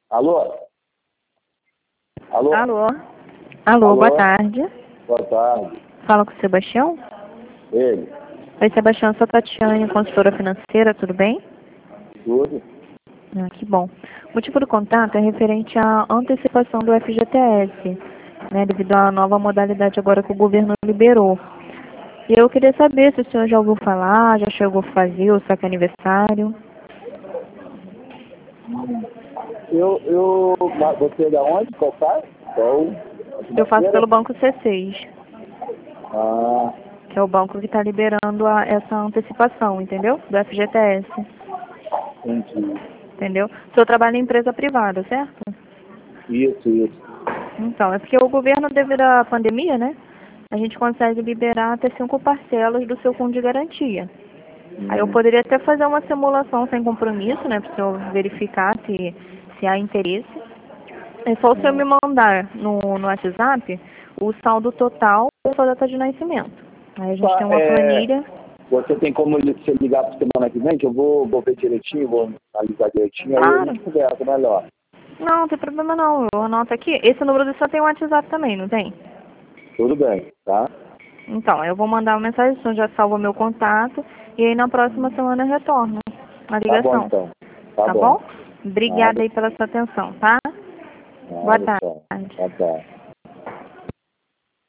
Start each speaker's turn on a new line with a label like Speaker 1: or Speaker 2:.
Speaker 1: Alô? Alô?
Speaker 2: Alô? Alô, boa tarde.
Speaker 1: Boa tarde.
Speaker 2: Fala com o Sebastião?
Speaker 1: Ele?
Speaker 2: Oi, Sebastião, sou a Tatiane, consultora financeira, tudo bem?
Speaker 1: Tudo?
Speaker 2: Ah, que bom. O motivo do contato é referente à antecipação do FGTS, né, devido à nova modalidade agora que o governo liberou. E eu queria saber se o senhor já ouviu falar, já chegou a fazer o saque aniversário.
Speaker 1: Você é da onde? Qual cara? Qual?
Speaker 2: Eu faço pelo Banco C6,
Speaker 1: Ah,
Speaker 2: que é o banco que está liberando essa antecipação, entendeu? Do FGTS,
Speaker 1: entendi.
Speaker 2: entendeu? O senhor trabalha em empresa privada, certo?
Speaker 1: Isso.
Speaker 2: Então, é porque o governo, devido à pandemia, né, a gente consegue liberar até 5 parcelas do seu fundo de garantia. Aí eu poderia até fazer uma simulação sem compromisso, né, para o senhor verificar se há interesse. É só o senhor me mandar no WhatsApp o saldo total e a sua data de nascimento. Aí a gente tem uma planilha.
Speaker 1: Você tem como você ligar para semana que vem, que eu vou ver direitinho, vou analisar direitinho, aí a
Speaker 2: Claro.
Speaker 1: gente conversa melhor.
Speaker 2: Não tem problema não, eu anoto aqui. Esse número do senhor tem o WhatsApp também, não tem?
Speaker 1: Tudo bem, tá?
Speaker 2: Então, eu vou mandar uma mensagem, o senhor já salva meu contato e aí na próxima semana eu retorno a
Speaker 1: Tá bom,
Speaker 2: ligação.
Speaker 1: então.
Speaker 2: Tá bom? Obrigada
Speaker 1: Nada,
Speaker 2: aí pela sua atenção, tá? Boa
Speaker 1: nada,
Speaker 2: tarde.
Speaker 1: só. Boa tarde.